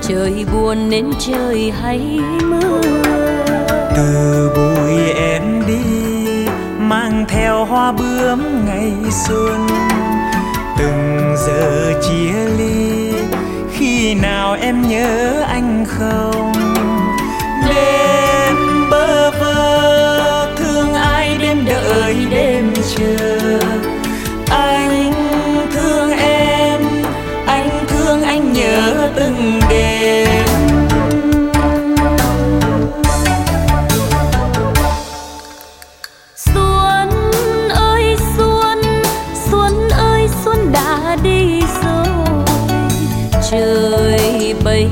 trời buồn nên trời hay mưa. Từ buổi em đi mang theo hoa bướm ngày xuân, từng giờ chia ly khi nào em nhớ anh không? Đêm bơ vơ thương ai đêm đợi đêm chờ, anh thương em, anh thương anh nhớ từng đêm. Xuân ơi xuân, xuân ơi xuân đã đi rồi, trời bây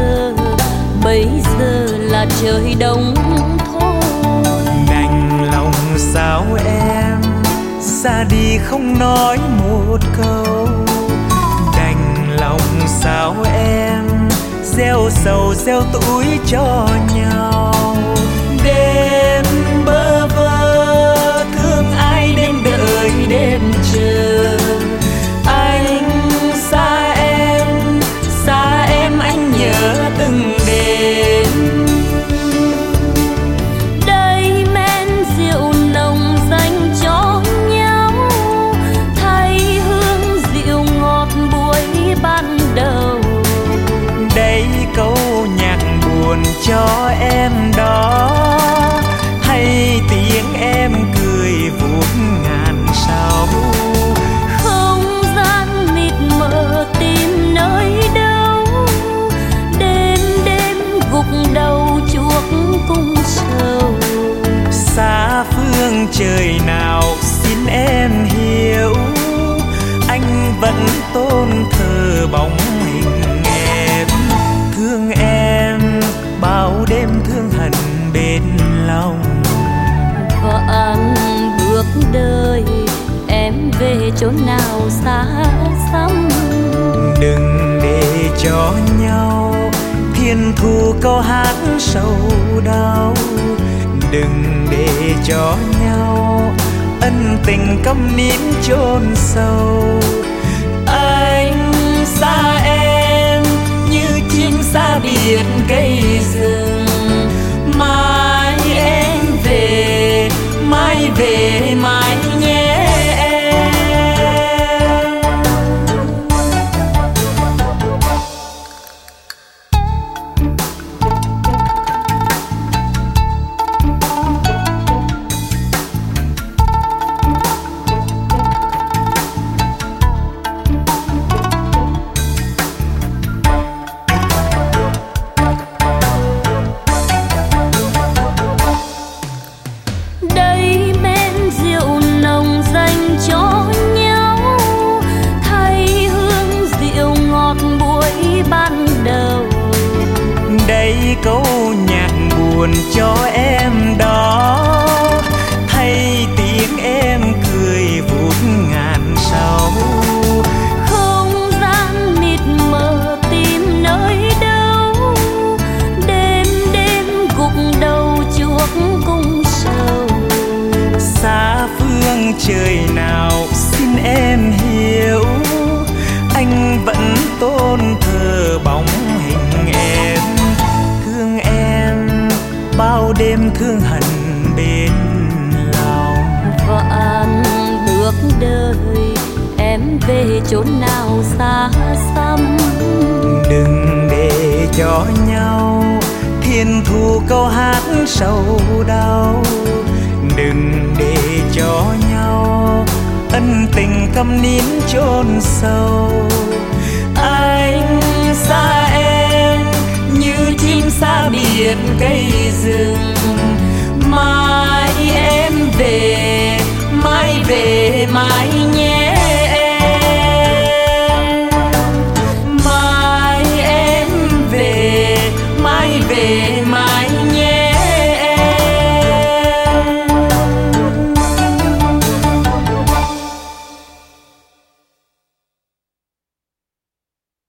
giờ là trời đông thôi. Đành lòng sao em ra đi không nói một câu, đành lòng sao em gieo sầu gieo tủi cho nhau. Đêm bơ vơ thương ai đêm đợi đêm chờ, anh xa em anh nhớ từng đêm. Đây men rượu nồng dành cho nhau, thay hương rượu ngọt buổi ban đầu. Đây câu nhạc buồn cho em đó, hay tiếng em cười vuốt ngàn sao. Không gian mịt mờ tìm nơi đâu, đêm đêm gục đầu chuốc cung sầu. Xa phương trời nào xin em hiểu, anh vẫn tôn thờ bóng hình em. Thương em bao đêm thương hận bên lòng, Vạn bước đời em về chốn nào xa xăm. đừng để cho nhau thiên thu câu hát sầu đau, đừng để cho nhau ân tình câm nín chôn sâu. Anh xa em như chim xa biển cây rừng, mai em về mai về mai nhé em. Đây men rượu nồng dành cho nhau, thay hương rượu ngọt buổi ban đầu. Đây câu nhạc buồn cho em đó, thay tiếng em cười vuốt ngàn sao. Không gian mịt mờ tìm nơi đâu, đêm đêm gục đầu chuốc cung sầu. Xa phương trời nào xin em hiểu, anh vẫn tôn thờ bóng hình em. Thương em bao đêm thương hận bên lòng, Vạn bước đời em về chốn nào xa xăm. đừng để cho nhau thiên thu câu hát sầu đau, đừng để cho nhau ân tình câm nín chôn sâu. Anh xa em như chim xa biển cây rừng, mai em về mai về mai nhé